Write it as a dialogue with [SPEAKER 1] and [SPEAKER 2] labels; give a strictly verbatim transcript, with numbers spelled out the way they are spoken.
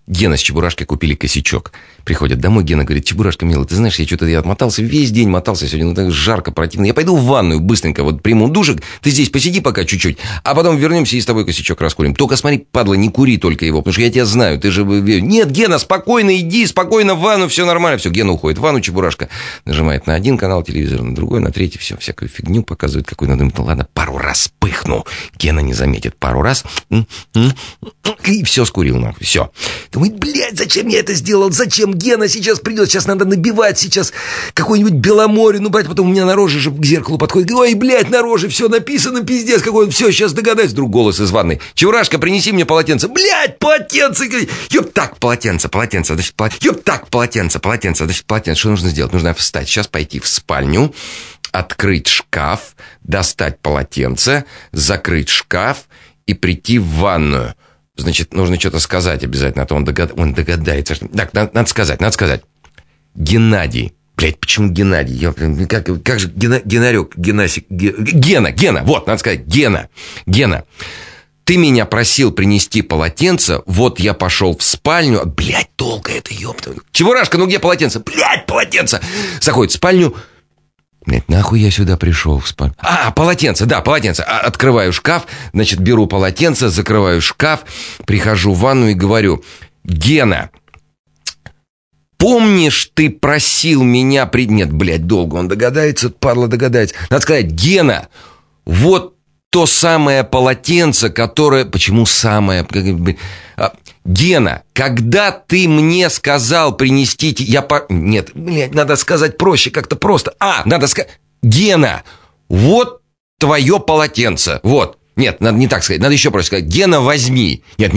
[SPEAKER 1] Гена с Чебурашкой купили косячок. Приходят домой, Гена говорит: Чебурашка, милый, ты знаешь, я что-то я отмотался, весь день мотался сегодня, ну так жарко, противно. Я пойду в ванную быстренько, вот приму душик, ты здесь посиди пока чуть-чуть, а потом вернемся и с тобой косячок раскурим. Только смотри, падла, не кури только его, потому что я тебя знаю, ты же... Нет, Гена, спокойно иди, спокойно в ванну, все нормально. Все, Гена уходит в ванну, Чебурашка нажимает на один канал телевизора, на другой, на третий, все, всякую фигню показывает, какой надо. Ну ладно, пару раз пыхну. Гена не заметит, пару раз, и все скурил нахуй, все. Думает, блядь, зачем я это сделал? Зачем Гена сейчас придет? Сейчас надо набивать, сейчас какой-нибудь Беломоре. Ну, блядь, потом у меня на роже же к зеркалу подходит. Ой, блядь, на роже все написано, пиздец какой он. Все, сейчас догадаюсь. Вдруг голос из ванной. Чебурашка, принеси мне полотенце. Блядь, полотенце. Ёп, так, полотенце, полотенце. Значит, полотенце. Ёп, так, полотенце, полотенце. Значит, полотенце. Что нужно сделать? Нужно встать. Сейчас пойти в спальню, открыть шкаф, достать полотенце, закрыть шкаф и прийти в ванную. Значит, нужно что-то сказать обязательно, а то он, догад... он догадается. Так, надо, надо сказать, надо сказать. Геннадий. Блядь, почему Геннадий? Я, как, как же Гена... Геннарёк? Генасик... Гена, Гена, вот, надо сказать. Гена, Гена. Ты меня просил принести полотенце, вот я пошел в спальню. Блядь, долго это, ёпта. Чебурашка, ну где полотенце? Блядь, полотенце. Заходит в спальню. Блядь, нахуй я сюда пришел в спальню? А, полотенце, да, полотенце. Открываю шкаф, значит, беру полотенце, закрываю шкаф, прихожу в ванну и говорю: Гена, помнишь, ты просил меня... При... Нет, блядь, долго он догадается, падла догадается. Надо сказать: Гена, вот то самое полотенце, которое... Почему самое? Гена, когда ты мне сказал принести... Я по... Нет, блядь, надо сказать проще, как-то просто. А, надо сказать... Гена, вот твое полотенце. Вот. Нет, надо не так сказать. Надо еще проще сказать: Гена, возьми. Нет,